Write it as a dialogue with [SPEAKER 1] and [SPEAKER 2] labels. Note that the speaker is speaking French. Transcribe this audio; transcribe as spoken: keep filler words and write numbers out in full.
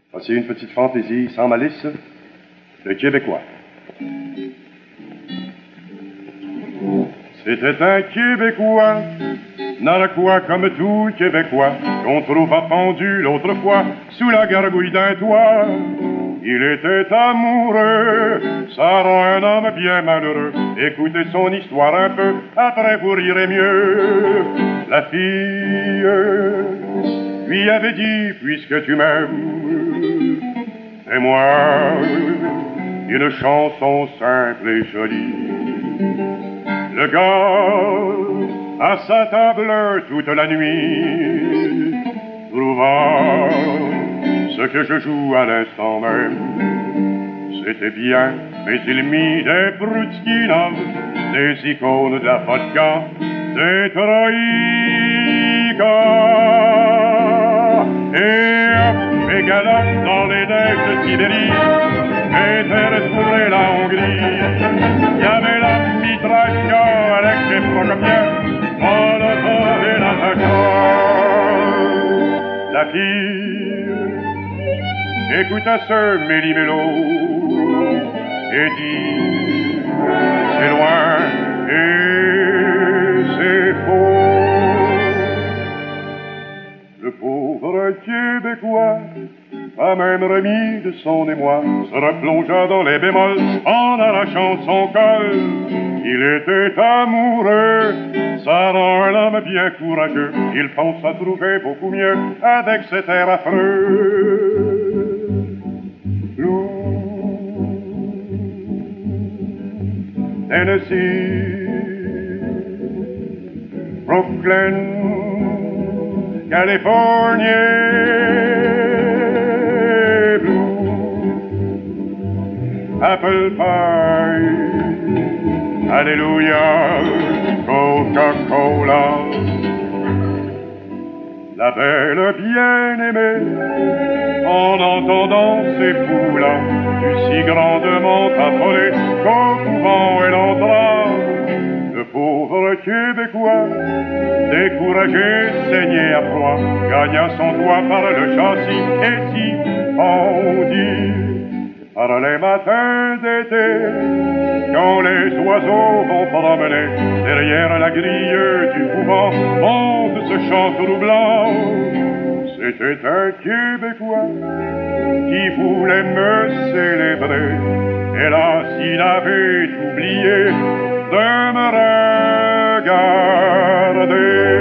[SPEAKER 1] Voici une petite fantaisie sans malice de Québécois. C'était un Québécois, narquois comme tout Québécois, qu'on trouva pendu l'autre fois sous la gargouille d'un toit. Il était amoureux, ça rend un homme bien malheureux. Écoutez son histoire un peu, après vous rirez mieux. La fille lui avait dit, puisque tu m'aimes, fais-moi une chanson simple et jolie. Le gars, à sa table toute la nuit, trouvant ce que je joue à l'instant même. C'était bien, mais il mit des Brutskina, des icônes de la vodka, des Troïka. Et hop, et galope dans les neiges de Sibérie, et faire explorer la Hongrie. Il y avait la mitraillette avec ses Procopiens, Molotov et Natacha. La fille écouta ce méli-mélo et dit, c'est loin et c'est faux. Le pauvre Québécois, pas même remis de son émoi, se replongea dans les bémols en arrachant son col. Il était amoureux, ça rend un homme bien courageux. Il pensa trouver beaucoup mieux avec cet air affreux. Blue, Tennessee, Brooklyn, California, blue, apple pie, alléluia, Coca-Cola. La belle bien-aimée, en entendant ces fous-là, fut si grandement affolée qu'au couvent elle entra. Le pauvre Québécois, découragé, saigné à froid, gagna son toit par le châssis et s'y fondit. Par les matins d'été, quand les oiseaux vont promener derrière la grille du couvent, monte ce chant troublant. C'était un Québécois qui voulait me célébrer. Hélas, il avait oublié de me regarder.